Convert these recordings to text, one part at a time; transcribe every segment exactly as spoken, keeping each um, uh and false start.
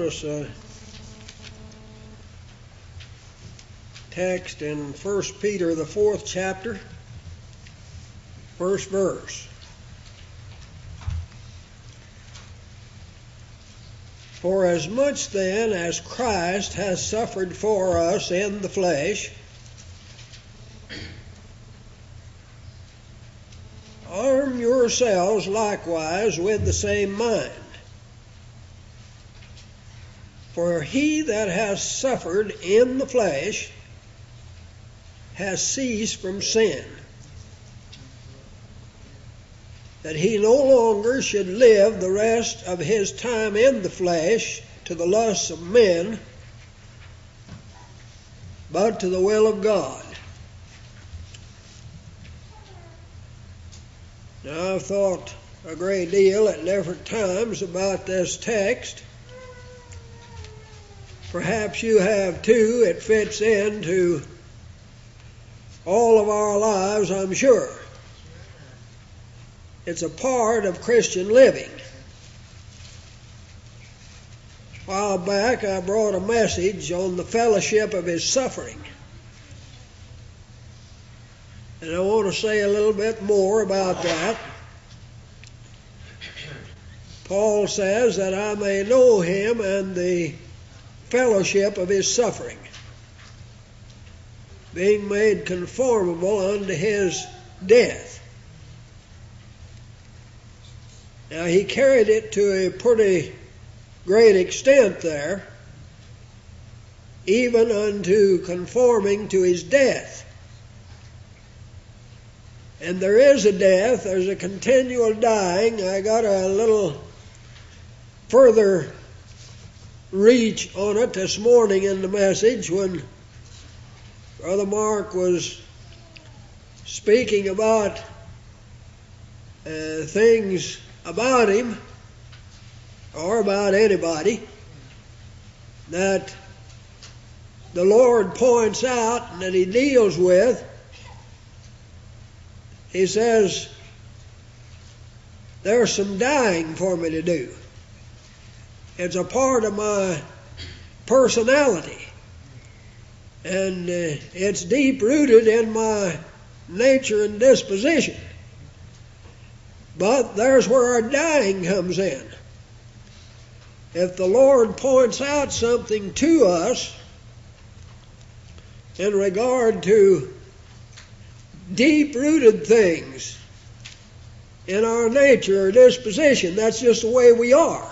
us a text in First Peter, the fourth chapter, first verse. For as much then as Christ has suffered for us in the flesh, arm yourselves likewise with the same mind. For he that has suffered in the flesh has ceased from sin, that he no longer should live the rest of his time in the flesh to the lusts of men, but to the will of God. Now, I've thought a great deal at different times about this text. Perhaps you have too. It fits into all of our lives, I'm sure. It's a part of Christian living. A while back, I brought a message on the fellowship of his suffering. And I want to say a little bit more about that. Paul says that I may know him and the fellowship of his suffering, being made conformable unto his death. Now, he carried it to a pretty great extent there, even unto conforming to his death. And there is a death, there's a continual dying. I got a little further reach on it this morning in the message when Brother Mark was speaking about uh, things about him, or about anybody, that the Lord points out and that he deals with. He says, there's some dying for me to do. It's a part of my personality. And uh, it's deep-rooted in my nature and disposition. But there's where our dying comes in. If the Lord points out something to us in regard to deep-rooted things in our nature or disposition, that's just the way we are.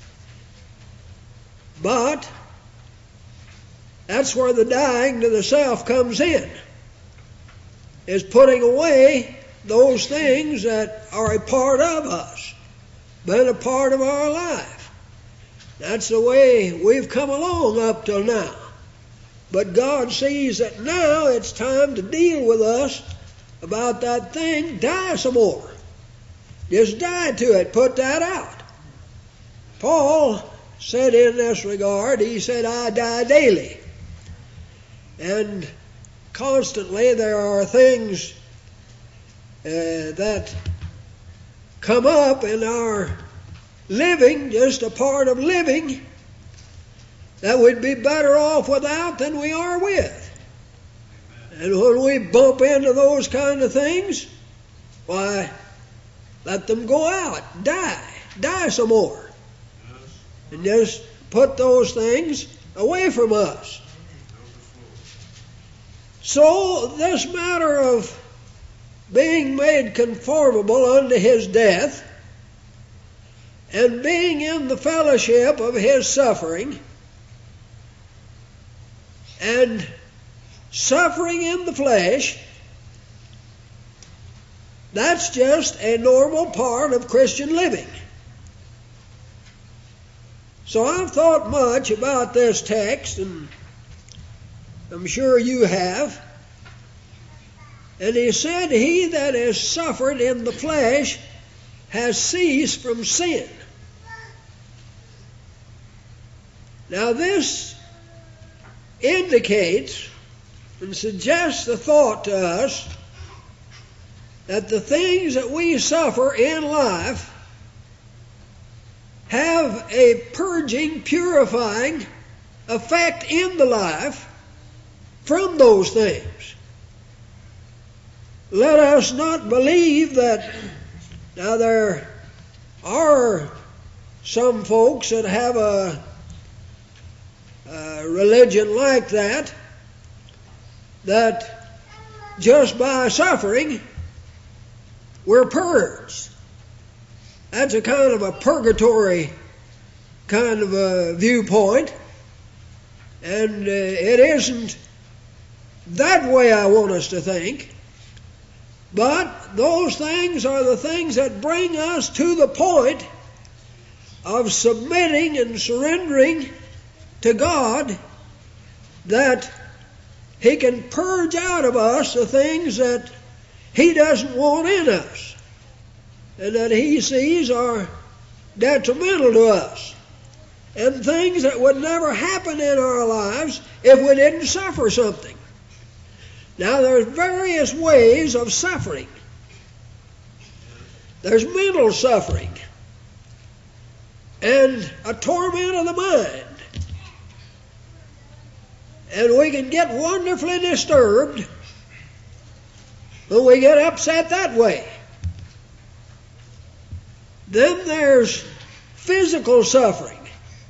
But that's where the dying to the self comes in, is putting away those things that are a part of us, been a part of our life. That's the way we've come along up till now. But God sees that now it's time to deal with us about that thing. Die some more. Just die to it. Put that out. Paul said in this regard, he said, I die daily. And constantly there are things uh, that come up in our living, just a part of living, that we'd be better off without than we are with. And when we bump into those kind of things, why, let them go out, die, die some more. And just put those things away from us. So this matter of being made conformable unto his death and being in the fellowship of his suffering and suffering in the flesh, that's just a normal part of Christian living. So I've thought much about this text, and I'm sure you have. And he said, he that has suffered in the flesh has ceased from sin. Now this indicates and suggests the thought to us that the things that we suffer in life have a purging, purifying effect in the life from those things. Let us not believe that, now there are some folks that have a, a religion like that, that just by suffering we're purged. That's a kind of a purgatory kind of a viewpoint, and uh, it isn't that way I want us to think. But those things are the things that bring us to the point of submitting and surrendering to God, that He can purge out of us the things that He doesn't want in us and that He sees are detrimental to us, and things that would never happen in our lives if we didn't suffer something. Now, there's various ways of suffering. There's mental suffering and a torment of the mind. And we can get wonderfully disturbed when we get upset that way. Then there's physical suffering.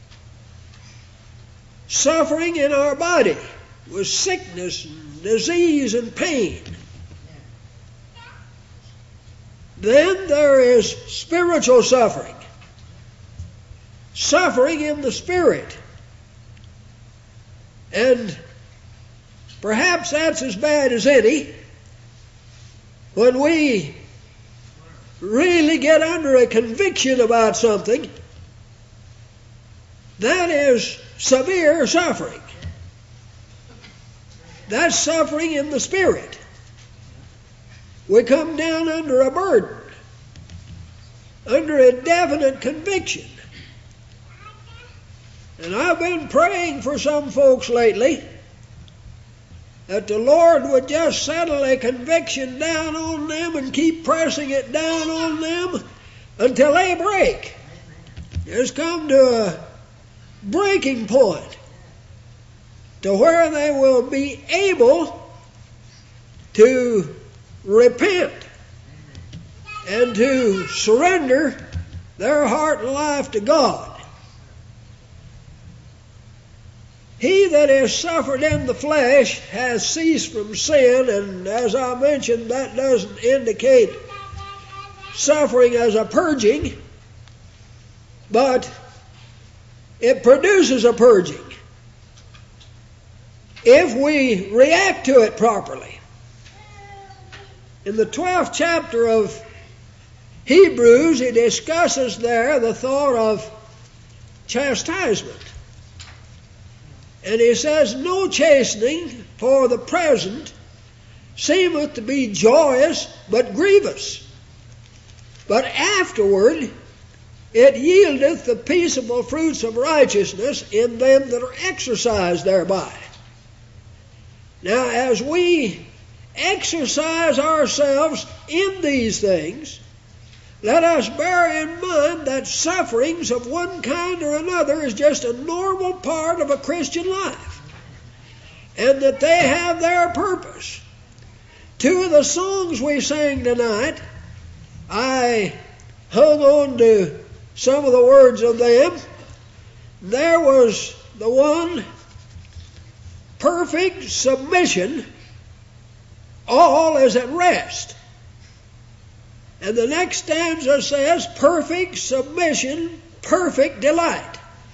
Suffering in our body with sickness and disease and pain. Then there is spiritual suffering. Suffering in the spirit. And perhaps that's as bad as any, when we really get under a conviction about something. That is severe suffering. That's suffering in the spirit. We come down under a burden, under a definite conviction. And I've been praying for some folks lately that the Lord would just settle a conviction down on them and keep pressing it down on them until they break. It's come to a breaking point to where they will be able to repent and to surrender their heart and life to God. He that is suffered in the flesh has ceased from sin, and as I mentioned, that doesn't indicate suffering as a purging, but it produces a purging if we react to it properly. In the twelfth chapter of Hebrews, he discusses there the thought of chastisement. And he says, no chastening for the present seemeth to be joyous, but grievous. But afterward it yieldeth the peaceable fruits of righteousness in them that are exercised thereby. Now, as we exercise ourselves in these things, let us bear in mind that sufferings of one kind or another is just a normal part of a Christian life, and that they have their purpose. Two of the songs we sang tonight, I hung on to some of the words of them. There was the one, perfect submission, all is at rest. And the next stanza says, perfect submission, perfect delight.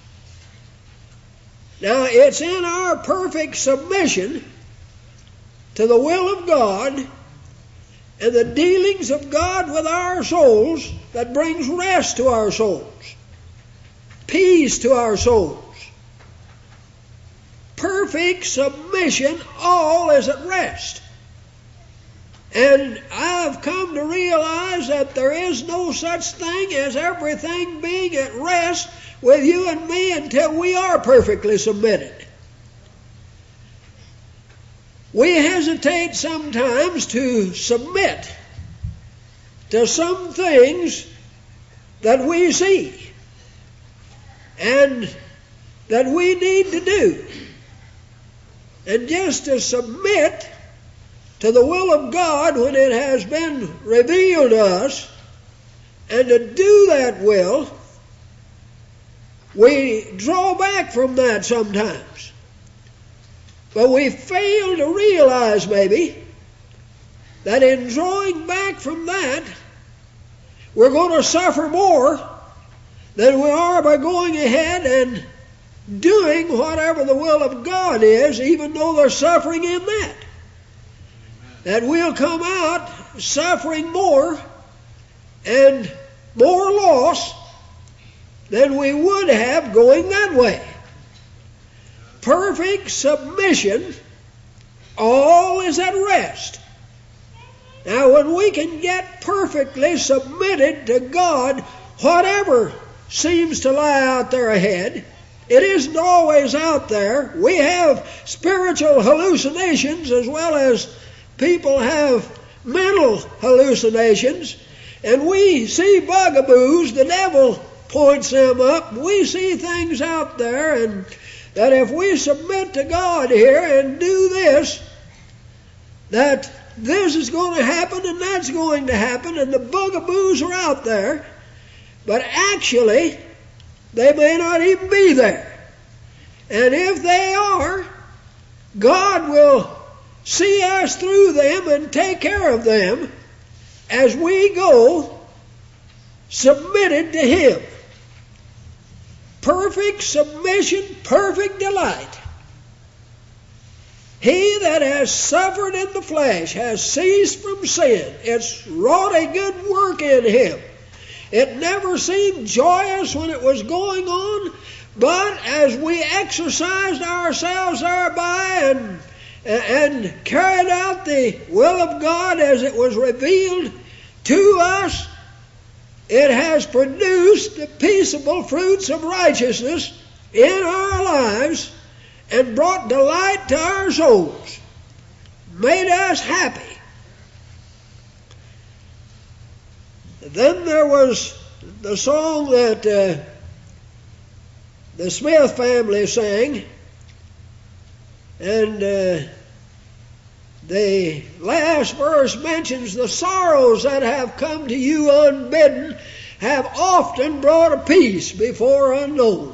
Now, it's in our perfect submission to the will of God and the dealings of God with our souls that brings rest to our souls, peace to our souls. Perfect submission, all is at rest. And I've come to realize that there is no such thing as everything being at rest with you and me until we are perfectly submitted. We hesitate sometimes to submit to some things that we see. and that we need to do. And just to submit to the will of God when it has been revealed to us, and to do that will, we draw back from that sometimes. But we fail to realize maybe that in drawing back from that, we're going to suffer more than we are by going ahead and doing whatever the will of God is, even though there's suffering in that. That we'll come out suffering more and more loss than we would have going that way. Perfect submission, all is at rest. Now, when we can get perfectly submitted to God, whatever seems to lie out there ahead, it isn't always out there. We have spiritual hallucinations as well as people have mental hallucinations, and we see bugaboos, the devil points them up. We see things out there, and that if we submit to God here and do this, that this is going to happen and that's going to happen, and the bugaboos are out there, but actually they may not even be there. And if they are, God will see us through them and take care of them as we go submitted to Him. Perfect submission, perfect delight. He that has suffered in the flesh has ceased from sin. It's wrought a good work in him. It never seemed joyous when it was going on, but as we exercised ourselves thereby and, and carried out the will of God as it was revealed to us, it has produced the peaceable fruits of righteousness in our lives and brought delight to our souls, made us happy. Then there was the song that uh, the Smith family sang, and uh, the last verse mentions the sorrows that have come to you unbidden have often brought a peace before unknown.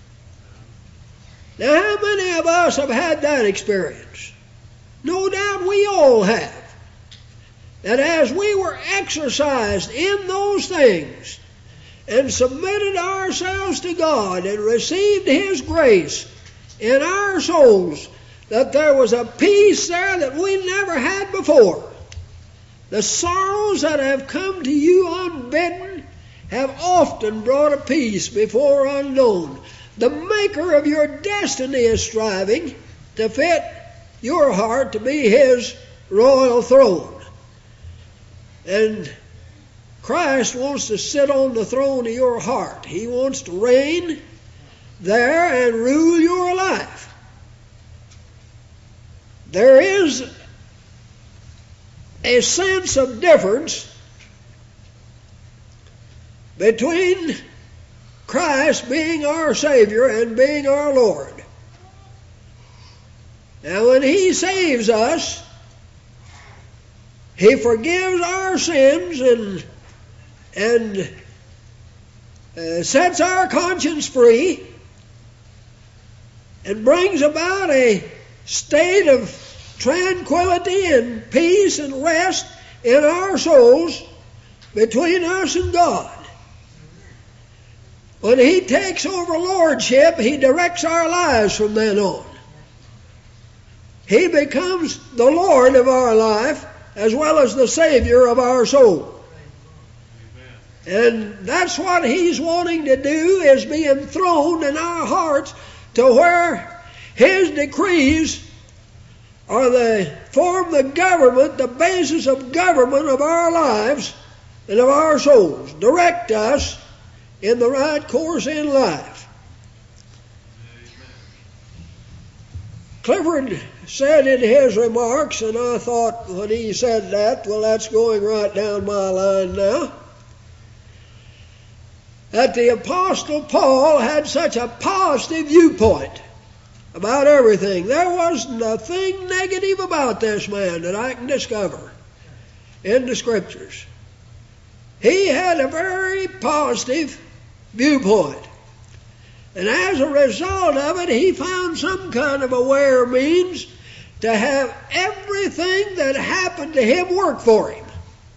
Now, how many of us have had that experience? No doubt we all have. That as we were exercised in those things and submitted ourselves to God and received His grace in our souls, that there was a peace there that we never had before. The sorrows that have come to you unbidden have often brought a peace before unknown. The maker of your destiny is striving to fit your heart to be His royal throne. And Christ wants to sit on the throne of your heart. He wants to reign there and rule your life. There is a sense of difference between Christ being our Savior and being our Lord. Now, when He saves us, He forgives our sins and and uh, sets our conscience free and brings about a state of tranquility and peace and rest in our souls between us and God. When He takes over lordship, He directs our lives from then on. He becomes the Lord of our life as well as the Savior of our soul. And that's what He's wanting to do, is be enthroned in our hearts to where His decrees are the form the government, the basis of government of our lives and of our souls. Direct us in the right course in life. Clifford said in his remarks, and I thought when he said that, well, that's going right down my line now. that the Apostle Paul had such a positive viewpoint about everything. There was nothing negative about this man that I can discover in the Scriptures. He had a very positive viewpoint. And as a result of it, he found some kind of a way or means to have everything that happened to him work for him.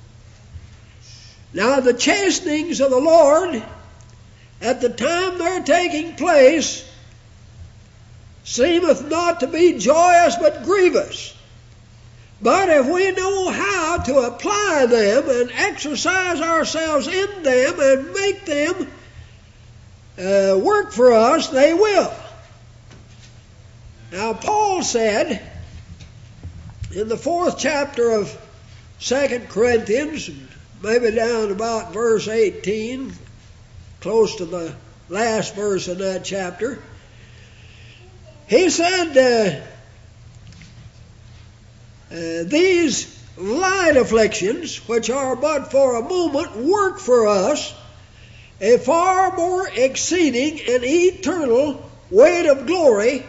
Now, the chastenings of the Lord, at the time they're taking place, seemeth not to be joyous but grievous. But if we know how to apply them and exercise ourselves in them and make them uh, work for us, they will. Now, Paul said in the fourth chapter of Second Corinthians, maybe down about verse eighteen, close to the last verse in that chapter, he said, uh, uh, these light afflictions, which are but for a moment, work for us a far more exceeding and eternal weight of glory,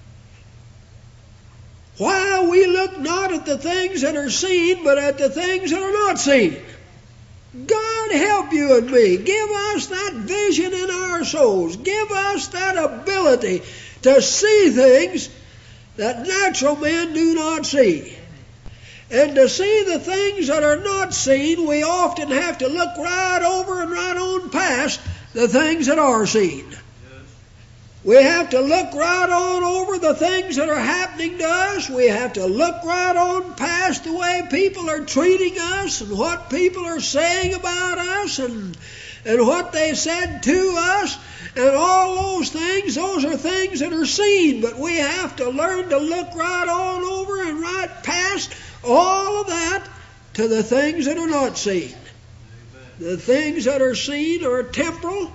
while we look not at the things that are seen, but at the things that are not seen. God help you and me. Give us that vision in our souls. Give us that ability to see things that natural men do not see. And to see the things that are not seen, we often have to look right over and right on past the things that are seen. We have to look right on over the things that are happening to us. We have to look right on past the way people are treating us and what people are saying about us and, and what they said to us. And all those things, those are things that are seen. But we have to learn to look right on over and right past all of that to the things that are not seen. Amen. The things that are seen are temporal.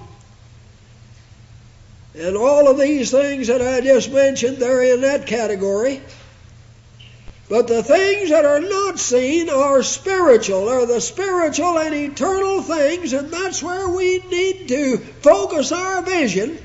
And all of these things that I just mentioned, they're in that category. But the things that are not seen are spiritual, are the spiritual and eternal things, and that's where we need to focus our vision.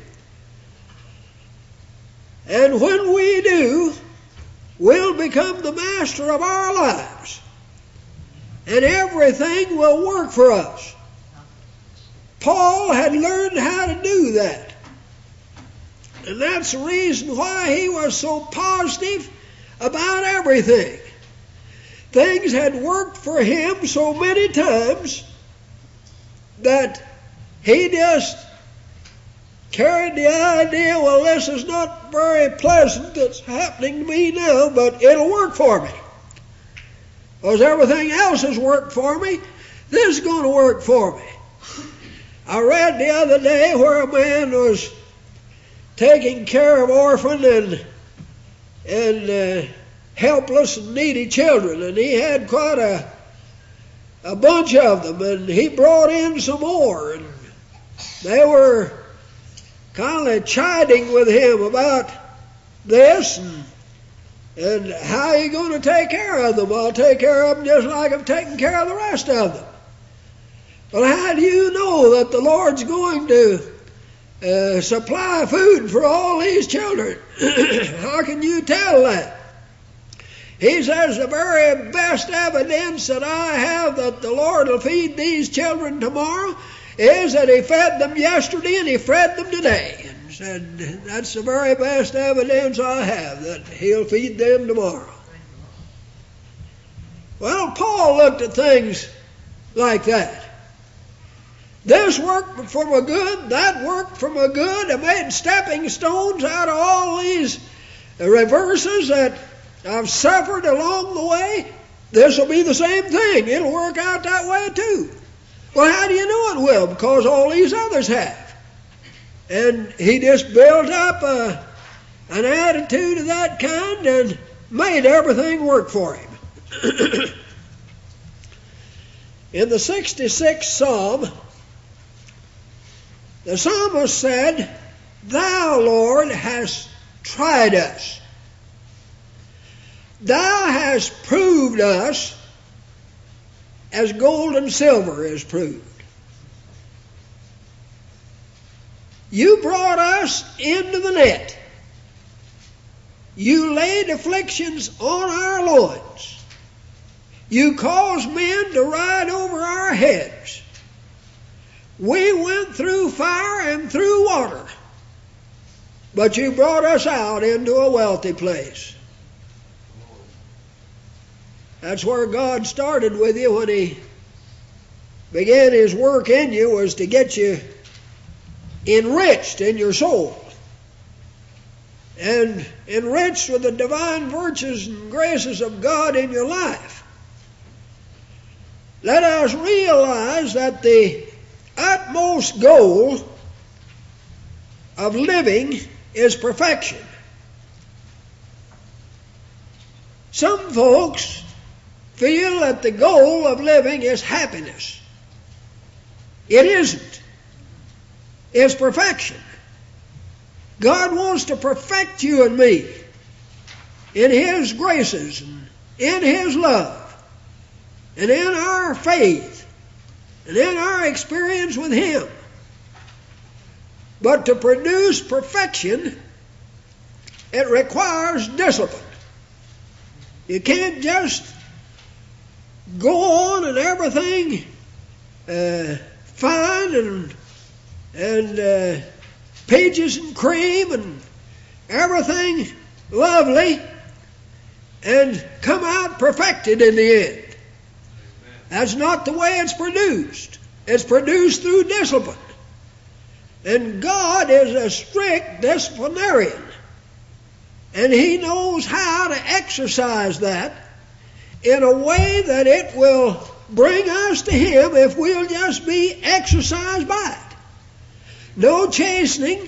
And when we do, we'll become the master of our lives. And everything will work for us. Paul had learned how to do that. And that's the reason why he was so positive about everything. Things had worked for him so many times that he just carried the idea, well, this is not very pleasant that's happening to me now, but it'll work for me. Because everything else has worked for me, this is going to work for me. I read the other day where a man was taking care of orphan and and uh, helpless and needy children, and he had quite a a bunch of them, and he brought in some more, and they were kind of chiding with him about this and and how are you going to take care of them? I'll take care of them just like I'm taking care of the rest of them. Well, how do you know that the Lord's going to Uh, supply food for all these children? How can you tell that? He says the very best evidence that I have that the Lord will feed these children tomorrow is that he fed them yesterday and he fed them today. And said that's the very best evidence I have that he'll feed them tomorrow. Well, Paul looked at things like that. This worked for my good, that worked for my good. I made stepping stones out of all these reverses that I've suffered along the way. This will be the same thing. It'll work out that way too. Well, how do you know it will? Because all these others have. And he just built up a, an attitude of that kind and made everything work for him. In the sixty-sixth Psalm, the psalmist said, Thou, Lord, hast tried us. Thou hast proved us as gold and silver is proved. You brought us into the net. You laid afflictions on our loins. You caused men to ride over our heads. We went through fire and through water, but you brought us out into a wealthy place. That's where God started with you when He began His work in you, was to get you enriched in your soul and enriched with the divine virtues and graces of God in your life. Let us realize that the utmost goal of living is perfection. Some folks feel that the goal of living is happiness. It isn't. It's perfection. God wants to perfect you and me in His graces and in His love and in our faith and in our experience with Him. But to produce perfection, it requires discipline. You can't just go on and everything uh, fine and and uh, peaches and cream and everything lovely and come out perfected in the end. That's not the way it's produced. It's produced through discipline. And God is a strict disciplinarian. And He knows how to exercise that in a way that it will bring us to Him if we'll just be exercised by it. No chastening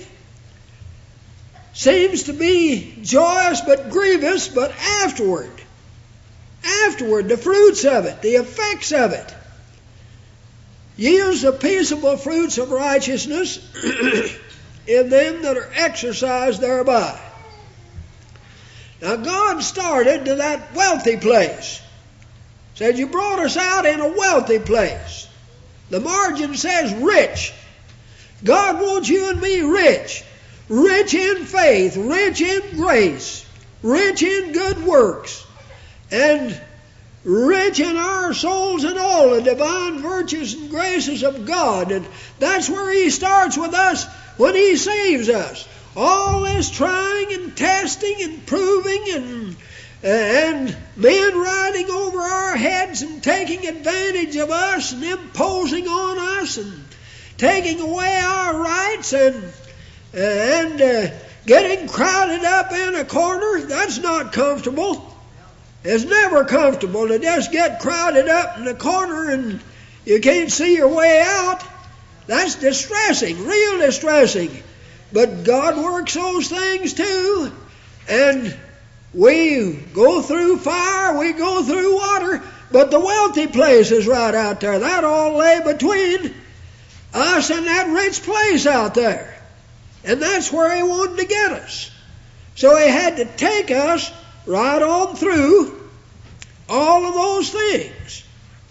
seems to be joyous but grievous, but afterward, afterward, the fruits of it, the effects of it, yields the peaceable fruits of righteousness in them that are exercised thereby. Now God started to that wealthy place. Said, you brought us out in a wealthy place. The margin says rich. God wants you and me rich. Rich in faith, rich in grace, rich in good works, and rich in our souls in all the divine virtues and graces of God. And that's where He starts with us when He saves us. All this trying and testing and proving and and men riding over our heads and taking advantage of us and imposing on us and taking away our rights and and uh, getting crowded up in a corner, that's not comfortable. It's never comfortable to just get crowded up in a corner and you can't see your way out. That's distressing, real distressing. But God works those things too. And we go through fire, we go through water, but the wealthy place is right out there. That all lay between us and that rich place out there. And that's where He wanted to get us. So He had to take us right on through all of those things.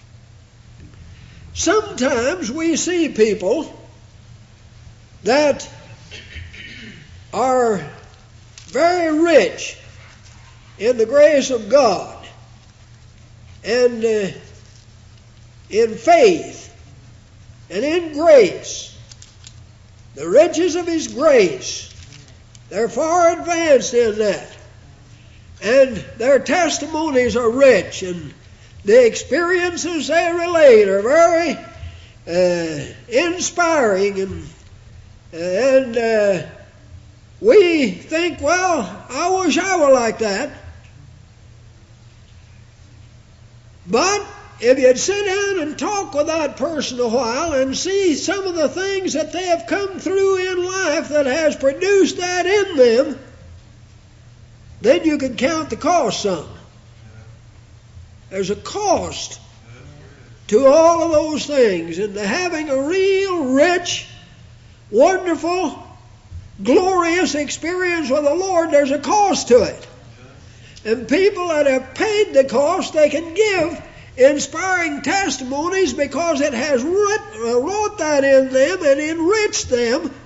Sometimes we see people that are very rich in the grace of God and uh, in faith and in grace, the riches of His grace. They're far advanced in that. And their testimonies are rich, and the experiences they relate are very uh, inspiring. And, and uh, we think, well, I wish I were like that. But if you'd sit down and talk with that person a while and see some of the things that they have come through in life that has produced that in them, then you can count the cost some. There's a cost to all of those things, and to having a real rich, wonderful, glorious experience with the Lord, there's a cost to it. And people that have paid the cost, they can give inspiring testimonies because it has wrought, wrought that in them and enriched them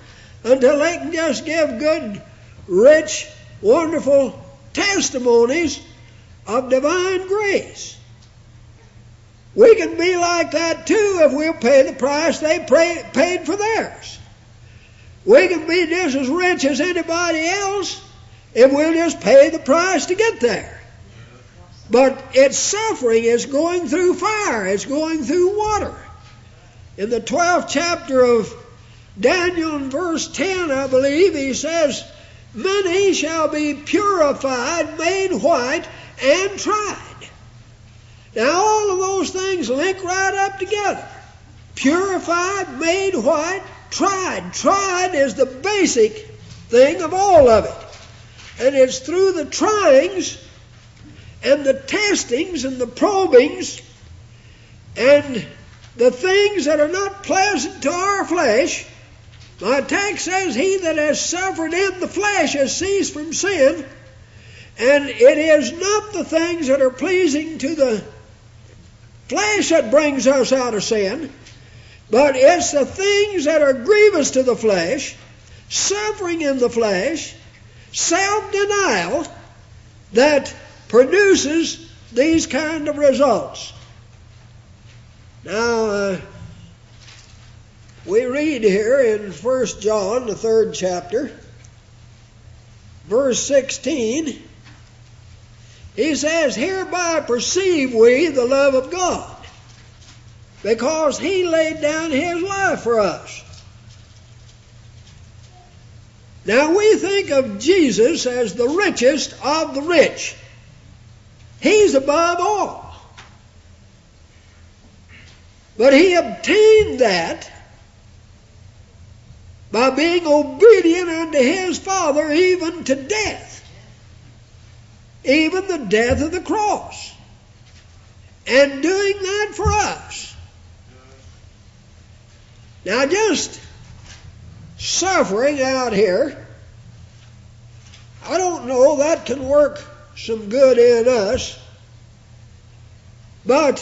until they can just give good, rich, wonderful testimonies of divine grace. We can be like that too if we'll pay the price they pay, paid for theirs. We can be just as rich as anybody else if we'll just pay the price to get there. But it's suffering. It's going through fire. It's going through water. In the twelfth chapter of Daniel, in verse ten, I believe, he says, many shall be purified, made white, and tried. Now all of those things link right up together. Purified, made white, tried. Tried is the basic thing of all of it. And it's through the tryings and the testings and the probings and the things that are not pleasant to our flesh. My text says, he that has suffered in the flesh has ceased from sin. And it is not the things that are pleasing to the flesh that brings us out of sin, but it's the things that are grievous to the flesh, suffering in the flesh, self-denial, that produces these kind of results. Now, uh, we read here in First John, the third chapter, verse sixteen, he says, hereby perceive we the love of God, because he laid down his life for us. Now we think of Jesus as the richest of the rich. He's above all. But he obtained that by being obedient unto his Father even to death. Even the death of the cross. And doing that for us. Now just suffering out here, I don't know, that can work some good in us. But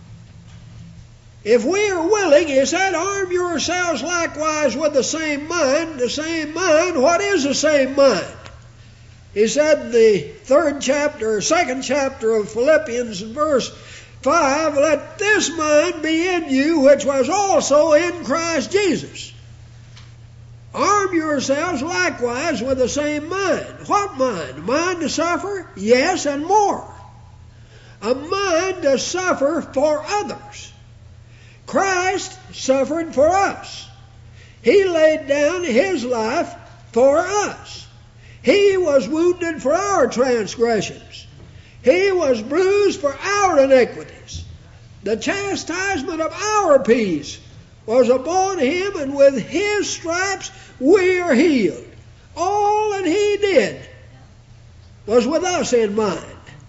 if we are willing, he said, arm yourselves likewise with the same mind. The same mind, what is the same mind? He said in the third chapter, or second chapter of Philippians, in verse five, let this mind be in you, which was also in Christ Jesus. Arm yourselves likewise with the same mind. What mind? A mind to suffer? Yes, and more. A mind to suffer for others. Christ suffered for us. He laid down his life for us. He was wounded for our transgressions. He was bruised for our iniquities. The chastisement of our peace was upon him, and with his stripes we are healed. All that he did was with us in mind.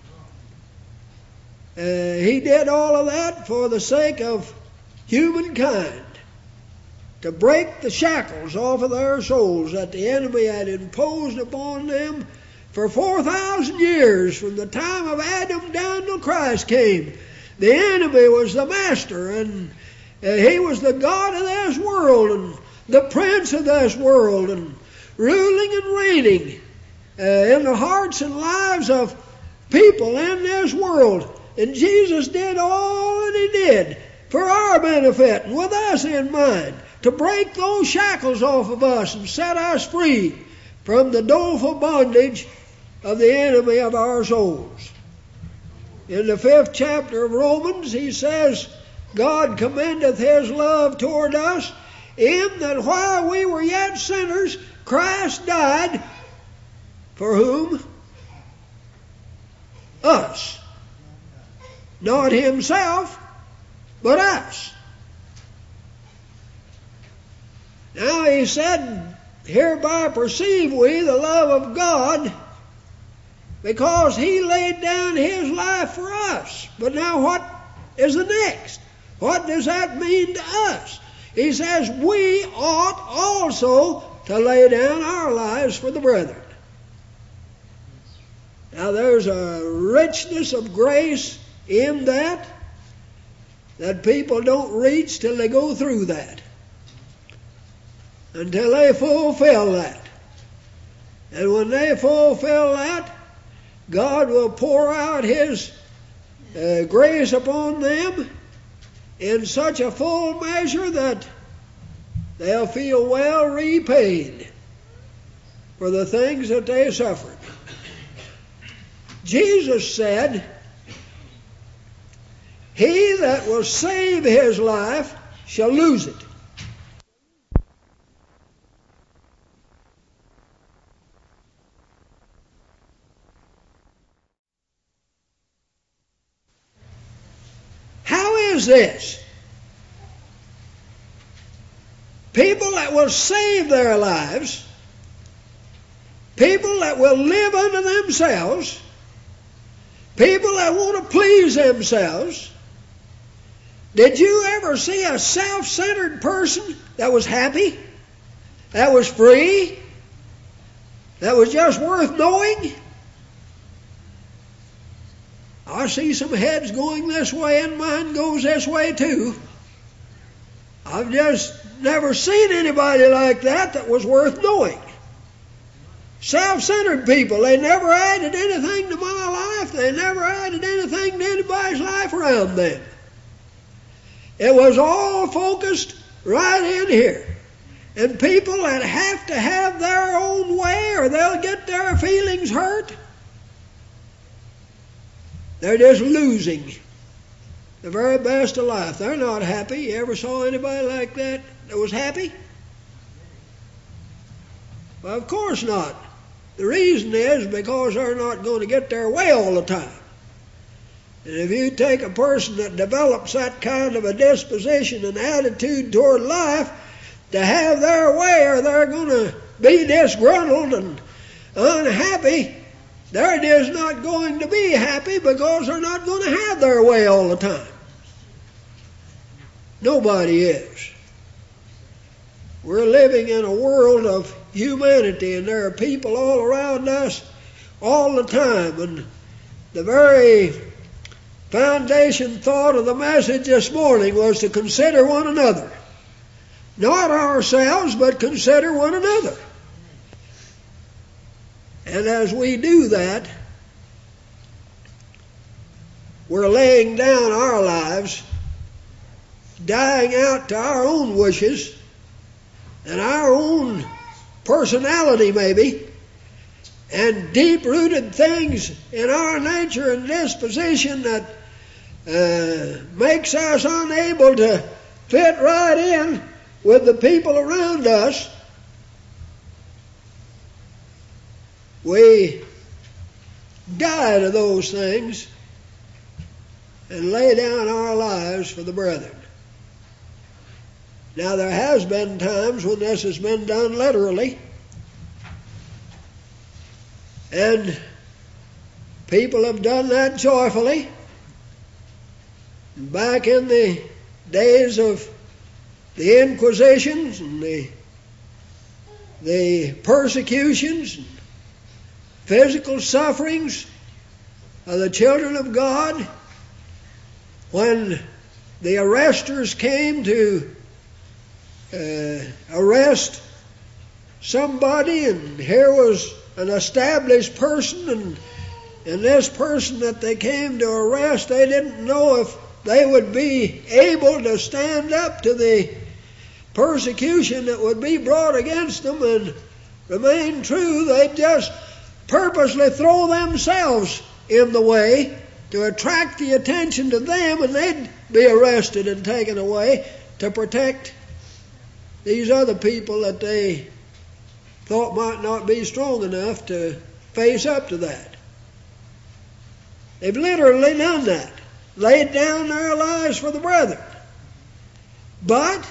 Uh, he did all of that for the sake of humankind, to break the shackles off of their souls that the enemy had imposed upon them for four thousand years, from the time of Adam down till Christ came. The enemy was the master, and uh, he was the God of this world, and the prince of this world, and ruling and reigning uh, in the hearts and lives of people in this world. And Jesus did all that he did for our benefit and with us in mind, to break those shackles off of us and set us free from the doleful bondage of the enemy of our souls. In the fifth chapter of Romans, he says, God commendeth his love toward us, in that while we were yet sinners, Christ died for whom? Us. Not himself, but us. Now he said, hereby perceive we the love of God, because he laid down his life for us. But now what is the next? What does that mean to us? He says, we ought also to lay down our lives for the brethren. Now there's a richness of grace in that that people don't reach till they go through that. until they fulfill that. And when they fulfill that, God will pour out His uh, grace upon them in such a full measure that they'll feel well repaid for the things that they suffered. Jesus said, "He that will save his life shall lose it." How is this? People that will save their lives, people that will live unto themselves, people that want to please themselves. Did you ever see a self-centered person that was happy, that was free, that was just worth knowing? I see some heads going this way and mine goes this way too. I've just never seen anybody like that that was worth knowing. Self-centered people, they never added anything to my life. They never added anything to anybody's life around them. It was all focused right in here. And people that have to have their own way or they'll get their feelings hurt, they're just losing the very best of life. They're not happy. You ever saw anybody like that that was happy? Well, of course not. The reason is because they're not going to get their way all the time. And if you take a person that develops that kind of a disposition and attitude toward life to have their way, or they're going to be disgruntled and unhappy, they're just not going to be happy because they're not going to have their way all the time. Nobody is. We're living in a world of humanity, and there are people all around us all the time. And the very foundation thought of the message this morning was to consider one another. Not ourselves, but consider one another. And as we do that, we're laying down our lives, dying out to our own wishes and our own personality maybe, and deep-rooted things in our nature and disposition that uh, makes us unable to fit right in with the people around us. We die to those things and lay down our lives for the brethren. Now, there has been times when this has been done literally, and people have done that joyfully. Back in the days of the Inquisitions and the, the persecutions and physical sufferings of the children of God, when the arresters came to uh, arrest somebody, and here was an established person, and, and this person that they came to arrest, they didn't know if they would be able to stand up to the persecution that would be brought against them and remain true. They'd just purposely throw themselves in the way to attract the attention to them, and they'd be arrested and taken away to protect these other people that they thought might not be strong enough to face up to that. They've literally done that, laid down their lives for the brethren. But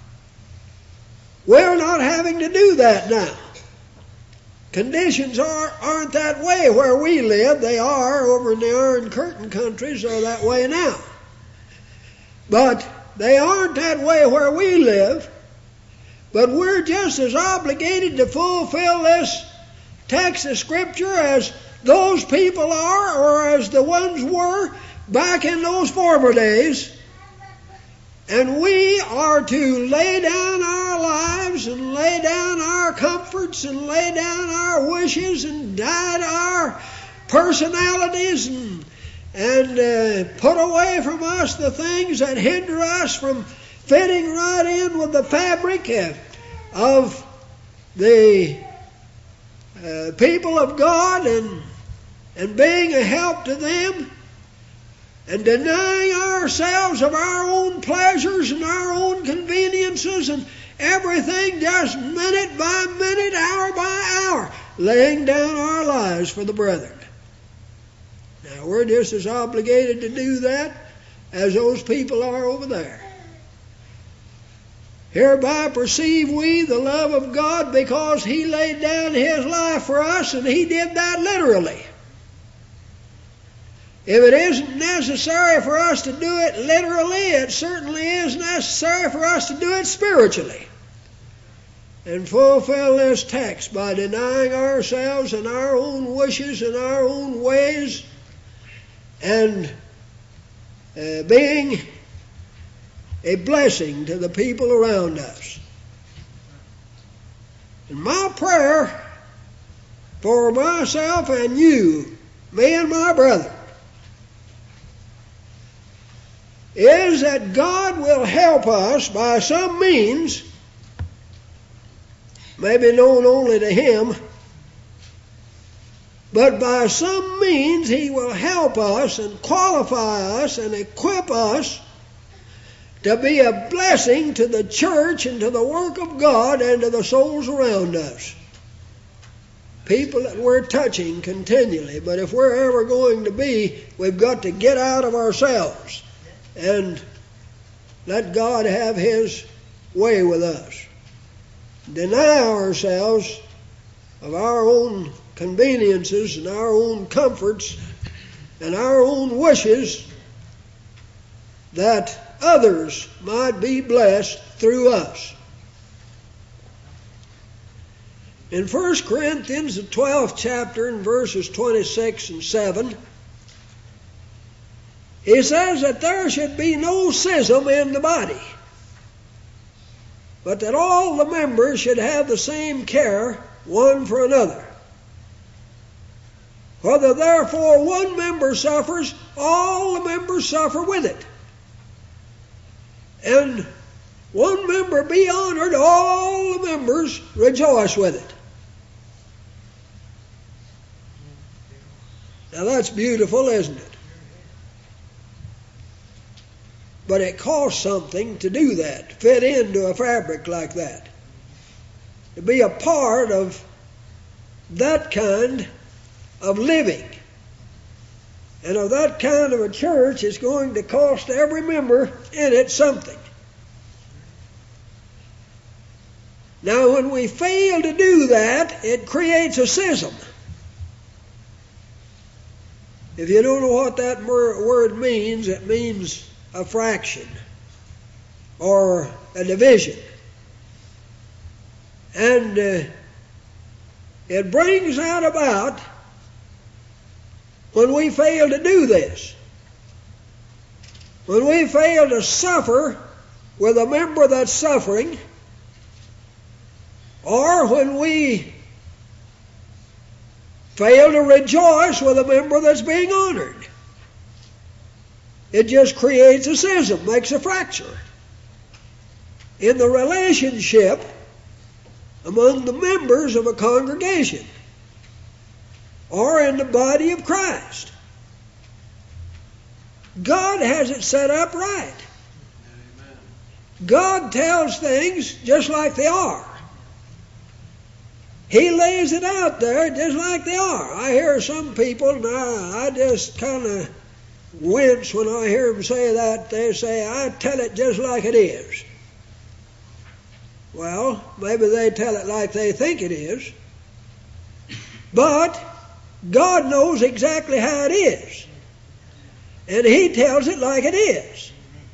we're not having to do that now. Conditions are, aren't that way where we live. They are over in the Iron Curtain countries, they're that way now. But they aren't that way where we live. But we're just as obligated to fulfill this text of Scripture as those people are, or as the ones were back in those former days. And we are to lay down our lives and lay down our comforts and lay down our wishes and die to our personalities and, and uh, put away from us the things that hinder us from fitting right in with the fabric uh, of the uh, people of God and, and being a help to them. And denying ourselves of our own pleasures and our own conveniences and everything just minute by minute, hour by hour, laying down our lives for the brethren. Now, we're just as obligated to do that as those people are over there. Hereby perceive we the love of God, because He laid down His life for us, and He did that literally. If it isn't necessary for us to do it literally, it certainly is necessary for us to do it spiritually. And fulfill this text by denying ourselves and our own wishes and our own ways, and uh, being a blessing to the people around us. And my prayer for myself and you, me and my brother, is that God will help us by some means, maybe known only to Him, but by some means He will help us and qualify us and equip us to be a blessing to the church and to the work of God and to the souls around us. People that we're touching continually, but if we're ever going to be, we've got to get out of ourselves and let God have His way with us. Deny ourselves of our own conveniences and our own comforts and our own wishes, that others might be blessed through us. In First Corinthians, the twelfth chapter, in verses twenty-six and seven, he says that there should be no schism in the body, but that all the members should have the same care one for another. Whether therefore one member suffers, all the members suffer with it. And one member be honored, all the members rejoice with it. Now that's beautiful, isn't it? But it costs something to do that, fit into a fabric like that. To be a part of that kind of living and of that kind of a church is going to cost every member in it something. Now, when we fail to do that, it creates a schism. If you don't know what that word means, it means a fraction or a division. And uh, it brings that about when we fail to do this. When we fail to suffer with a member that's suffering, or when we fail to rejoice with a member that's being honored. It just creates a schism, makes a fracture in the relationship among the members of a congregation or in the body of Christ. God has it set up right. God tells things just like they are. He lays it out there just like they are. I hear some people, and I, I just kind of wince when I hear them say that. They say, I tell it just like it is. Well, maybe they tell it like they think it is. But God knows exactly how it is. And He tells it like it is.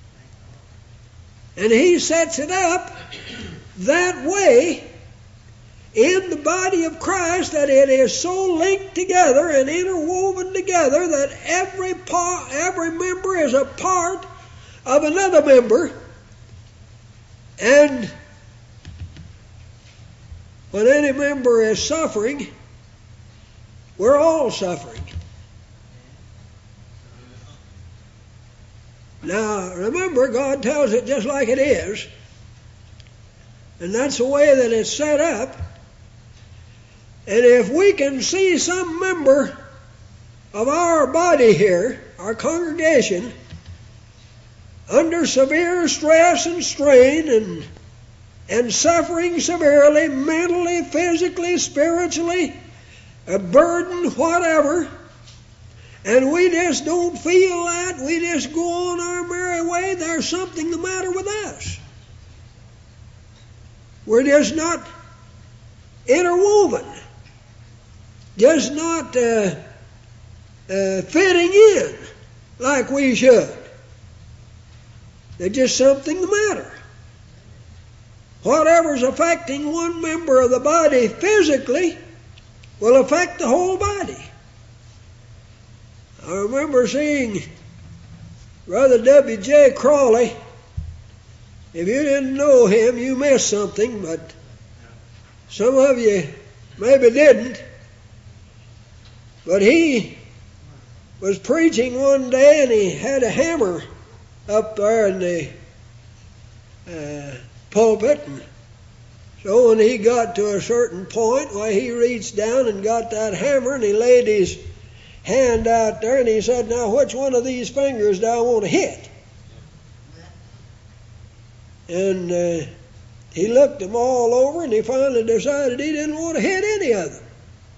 And He sets it up that way in the body of Christ that it is so linked together and interwoven together that every part, every member is a part of another member, And when any member is suffering, we're all suffering. Now, remember, God tells it just like it is. And that's the way that it's set up. And if we can see some member of our body here, our congregation, under severe stress and strain and, and suffering severely, mentally, physically, spiritually, a burden, whatever, and we just don't feel that, we just go on our merry way, there's something the matter with us. We're just not interwoven, just not uh, uh, fitting in like we should. There's just something the matter. Whatever's affecting one member of the body physically will affect the whole body. I remember seeing Brother W J Crawley. If you didn't know him, you missed something, but some of you maybe didn't. But he was preaching one day and he had a hammer up there in the uh, pulpit. And so when he got to a certain point, why he reached down and got that hammer and he laid his hand out there and he said, now which one of these fingers do I want to hit? And uh, he looked them all over and he finally decided he didn't want to hit any of them.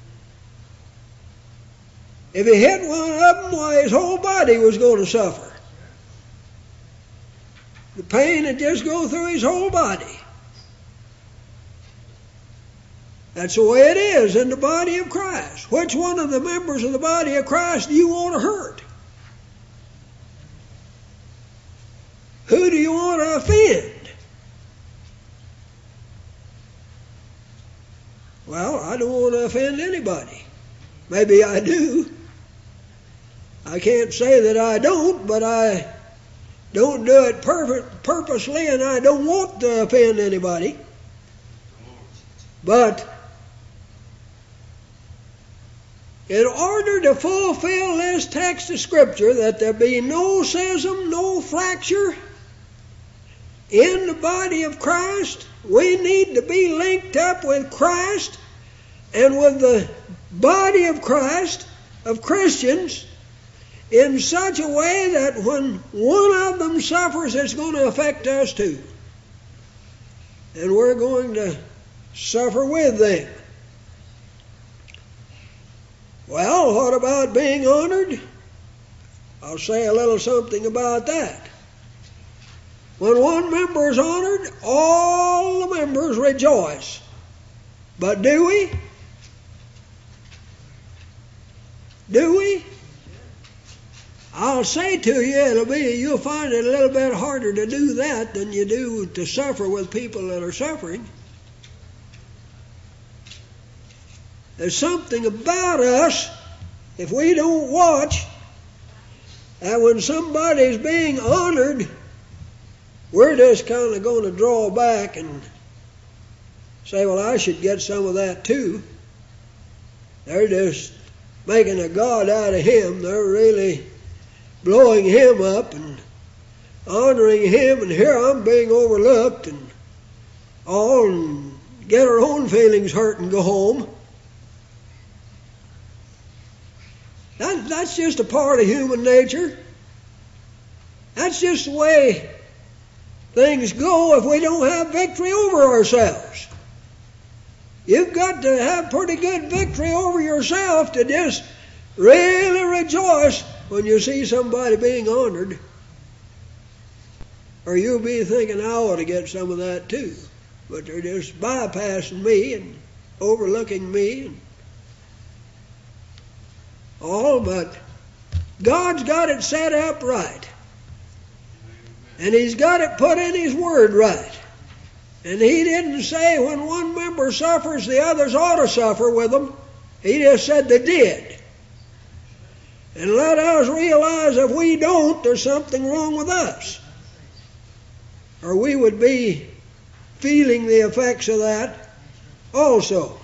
If he hit one of them, why his whole body was going to suffer. The pain would just go through his whole body. That's the way it is in the body of Christ. Which one of the members of the body of Christ do you want to hurt? Who do you want to offend? Well, I don't want to offend anybody. Maybe I do. I can't say that I don't, but I don't do it perfect, purposely, and I don't want to offend anybody. But in order to fulfill this text of Scripture, that there be no schism, no fracture in the body of Christ, we need to be linked up with Christ and with the body of Christ, of Christians, in such a way that when one of them suffers, it's going to affect us too. And we're going to suffer with them. Well, what about being honored? I'll say a little something about that. When one member is honored, all the members rejoice. But do we? Do we? I'll say to you, it'll be, you'll find it a little bit harder to do that than you do to suffer with people that are suffering. There's something about us, if we don't watch, that when somebody's being honored, we're just kind of going to draw back and say, well, I should get some of that too. They're just making a god out of him. They're really blowing him up and honoring him, and here I'm being overlooked and all, and get our own feelings hurt and go home. That, that's just a part of human nature. That's just the way things go if we don't have victory over ourselves. You've got to have pretty good victory over yourself to just really rejoice when you see somebody being honored. Or you'll be thinking, I ought to get some of that too. But they're just bypassing me and overlooking me and all, but God's got it set up right. And He's got it put in His Word right. And He didn't say when one member suffers, the others ought to suffer with them. He just said they did. And let us realize if we don't, there's something wrong with us. Or we would be feeling the effects of that also.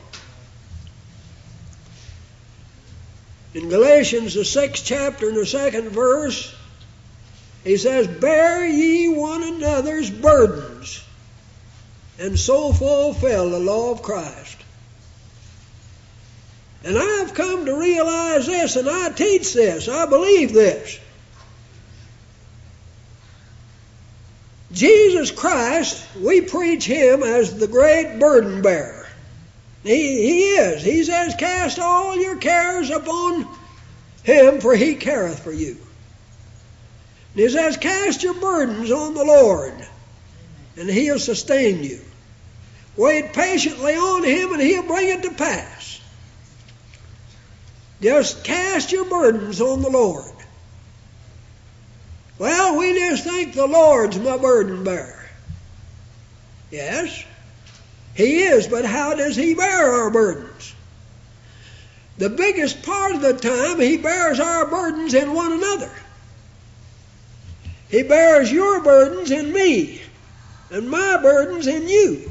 In Galatians, the sixth chapter and the second verse, he says, "Bear ye one another's burdens, and so fulfill the law of Christ." And I've come to realize this, and I teach this, I believe this. Jesus Christ, we preach Him as the great burden bearer. He, he is. He says, "Cast all your cares upon Him, for He careth for you." And He says, "Cast your burdens on the Lord, and He'll sustain you. Wait patiently on Him, and He'll bring it to pass." Just cast your burdens on the Lord. Well, we just think the Lord's my burden bearer. Yes, He is, but how does He bear our burdens? The biggest part of the time, He bears our burdens in one another. He bears your burdens in me, and my burdens in you.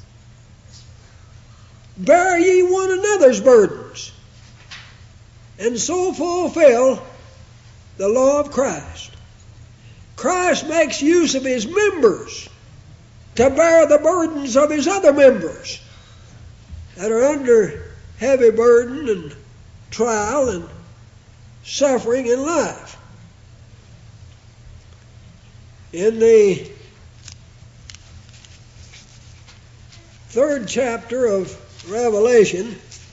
Bear ye one another's burdens, and so fulfill the law of Christ. Christ makes use of His members to bear the burdens of His other members that are under heavy burden and trial and suffering in life. In the third chapter of Revelation,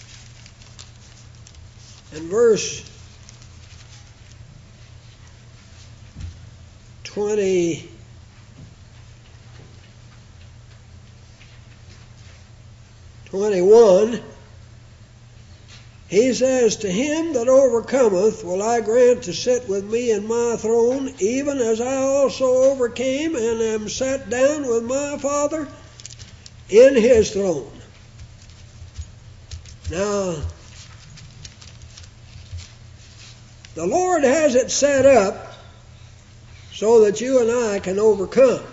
in verse twenty, twenty-one, he says, "To him that overcometh will I grant to sit with me in my throne, even as I also overcame and am sat down with my Father in His throne." Now, the Lord has it set up so that you and I can overcome.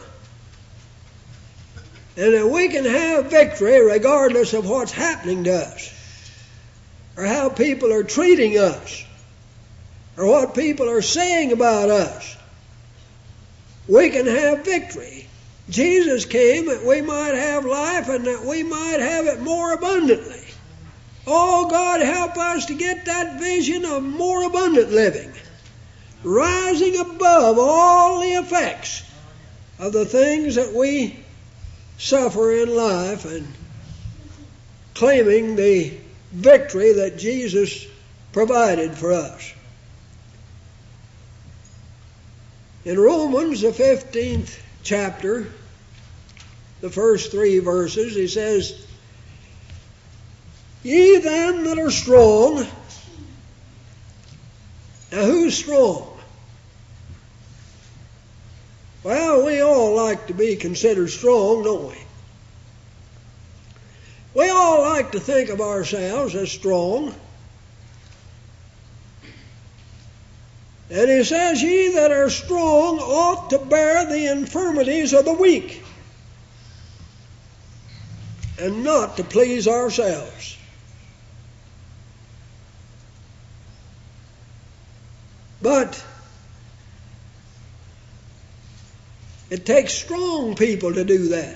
And that we can have victory regardless of what's happening to us, or how people are treating us, or what people are saying about us. We can have victory. Jesus came that we might have life and that we might have it more abundantly. Oh, God, help us to get that vision of more abundant living, rising above all the effects of the things that we suffer in life, and claiming the victory that Jesus provided for us. In Romans, the fifteenth chapter, the first three verses, he says, "Ye then that are strong." Now, who's strong? Well, we all like to be considered strong, don't we? We all like to think of ourselves as strong. And he says, "Ye that are strong ought to bear the infirmities of the weak, and not to please ourselves." But it takes strong people to do that.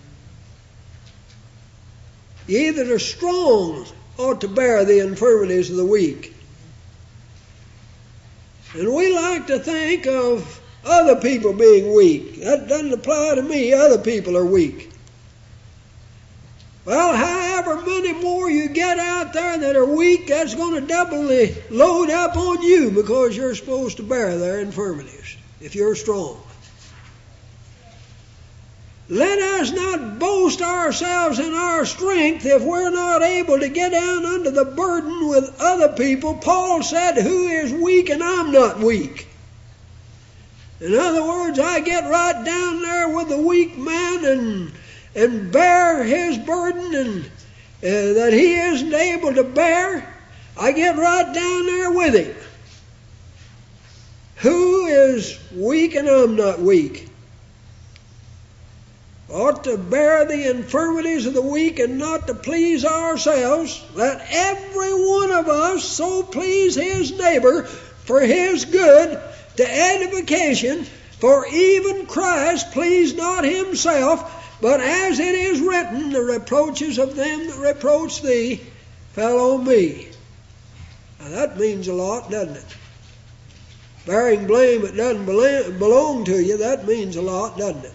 Ye that are strong ought to bear the infirmities of the weak. And we like to think of other people being weak. That doesn't apply to me. Other people are weak. Well, however many more you get out there that are weak, that's going to double the load up on you, because you're supposed to bear their infirmities if you're strong. Let us not boast ourselves in our strength if we're not able to get down under the burden with other people. Paul said, "Who is weak and I'm not weak?" In other words, I get right down there with the weak man and and bear his burden and uh, that he isn't able to bear. I get right down there with him. Who is weak and I'm not weak? ought to bear the infirmities of the weak and not to please ourselves. Let every one of us so please his neighbor for his good, to edification. For even Christ pleased not himself, but as it is written, the reproaches of them that reproach thee fell on me. Now that means a lot, doesn't it? Bearing blame that doesn't belong to you, that means a lot, doesn't it?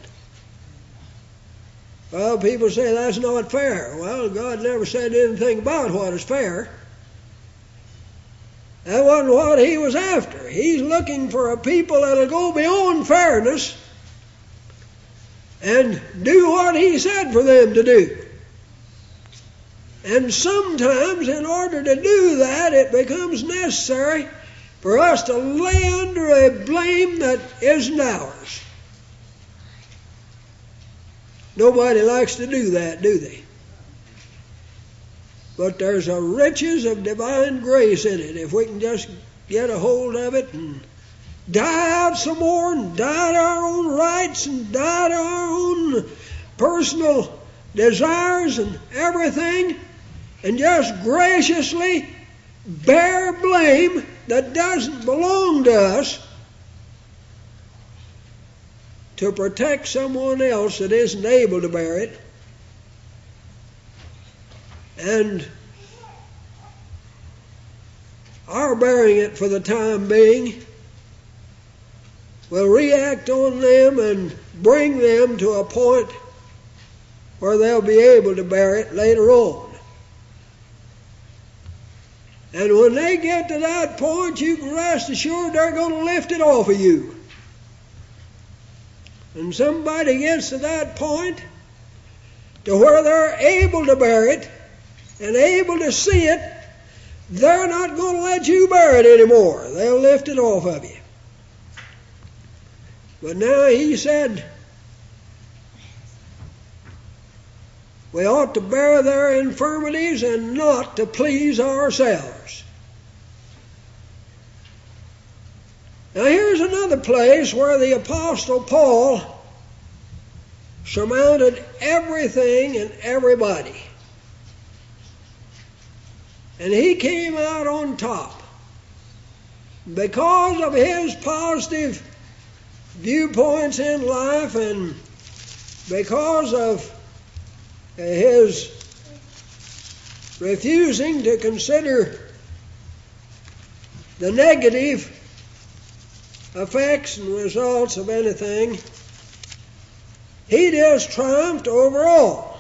Well, people say that's not fair. Well, God never said anything about what is fair. That wasn't what he was after. He's looking for a people that'll go beyond fairness and do what he said for them to do. And sometimes in order to do that, it becomes necessary for us to lay under a blame that isn't ours. Nobody likes to do that, do they? But there's a riches of divine grace in it. If we can just get a hold of it and die out some more and die to our own rights and die to our own personal desires and everything, and just graciously bear blame that doesn't belong to us to protect someone else that isn't able to bear it. And our bearing it for the time being will react on them and bring them to a point where they'll be able to bear it later on. And when they get to that point, you can rest assured they're going to lift it off of you. And somebody gets to that point to where they're able to bear it and able to see it, they're not going to let you bear it anymore. They'll lift it off of you. But now he said, we ought to bear their infirmities and not to please ourselves. Now here's another place where the Apostle Paul surmounted everything and everybody. And he came out on top because of his positive viewpoints in life and because of his refusing to consider the negative effects and results of anything. He just triumphed over all.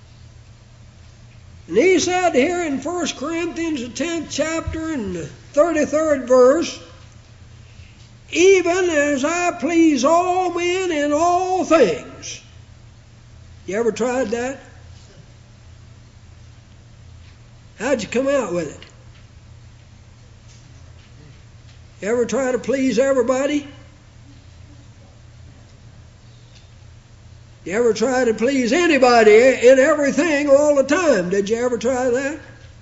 And he said here in First Corinthians, the tenth chapter and the thirty-third verse, even as I please all men in all things. You ever tried that? How'd you come out with it? You ever try to please everybody? You ever try to please anybody in everything all the time? Did you ever try that?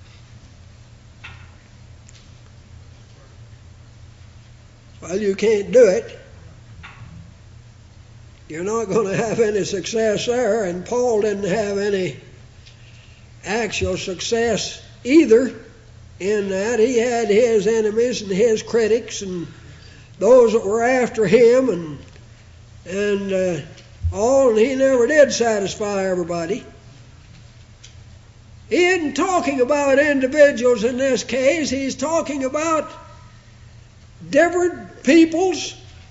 Well, you can't do it. You're not going to have any success there, and Paul didn't have any actual success either in that. He had his enemies and his critics and those that were after him and and uh, all, and he never did satisfy everybody. He isn't talking about individuals in this case. He's talking about different peoples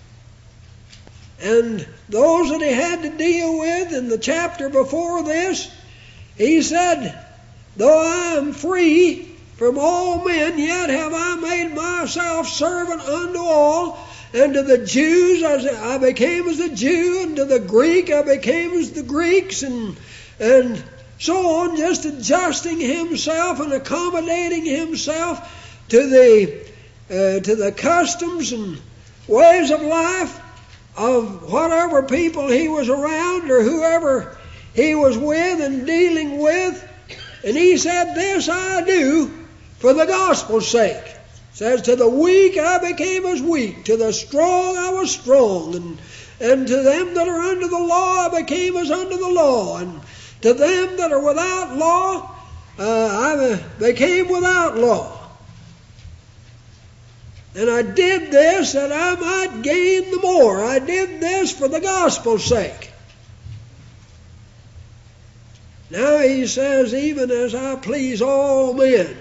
and those that he had to deal with. In the chapter before this, he said, though I am free from all men, yet have I made myself servant unto all. And to the Jews I became as a Jew, and to the Greek I became as the Greeks, and and so on, just adjusting himself and accommodating himself to the uh, to the customs and ways of life of whatever people he was around or whoever he was with and dealing with. And he said, this I do for the gospel's sake. says, to the weak I became as weak, to the strong I was strong, and, and to them that are under the law I became as under the law, and to them that are without law uh, I became without law. And I did this that I might gain the more. I did this for the gospel's sake. Now he says, even as I please all men.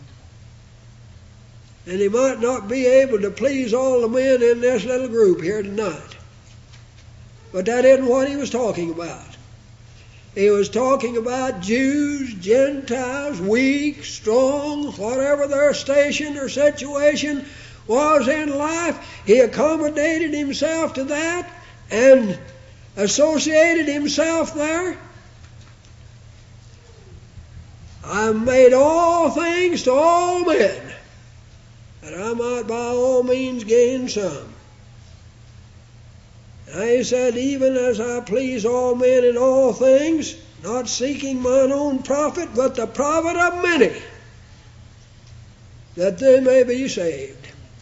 And he might not be able to please all the men in this little group here tonight. But that isn't what he was talking about. He was talking about Jews, Gentiles, weak, strong, whatever their station or situation was in life. He accommodated himself to that and associated himself there. I made all things to all men, that I might by all means gain some. And he said, even as I please all men in all things, not seeking mine own profit, but the profit of many, that they may be saved.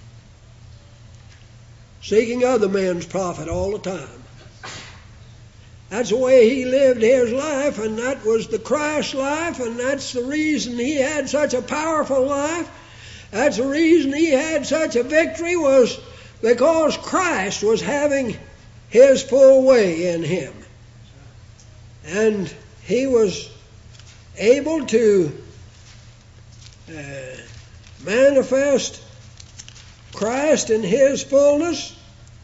Seeking other men's profit all the time. That's the way he lived his life, and that was the Christ life, and that's the reason he had such a powerful life. That's the reason he had such a victory, was because Christ was having his full way in him. And he was able to uh, manifest Christ in his fullness.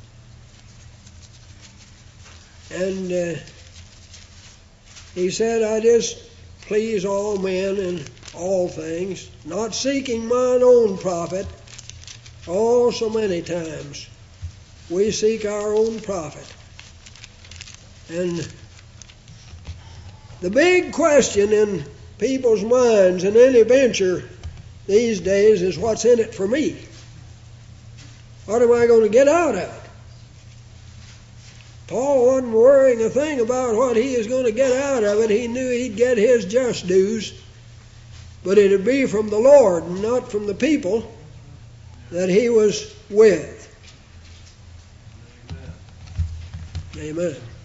And uh, he said, I just please all men in all things, not seeking mine own profit. Oh, so many times we seek our own profit. And the big question in people's minds in any venture these days is, what's in it for me? What am I going to get out of it? Paul wasn't worrying a thing about what he was going to get out of it. He knew he'd get his just dues, but it'd be from the Lord and not from the people that he was with. Amen. Amen.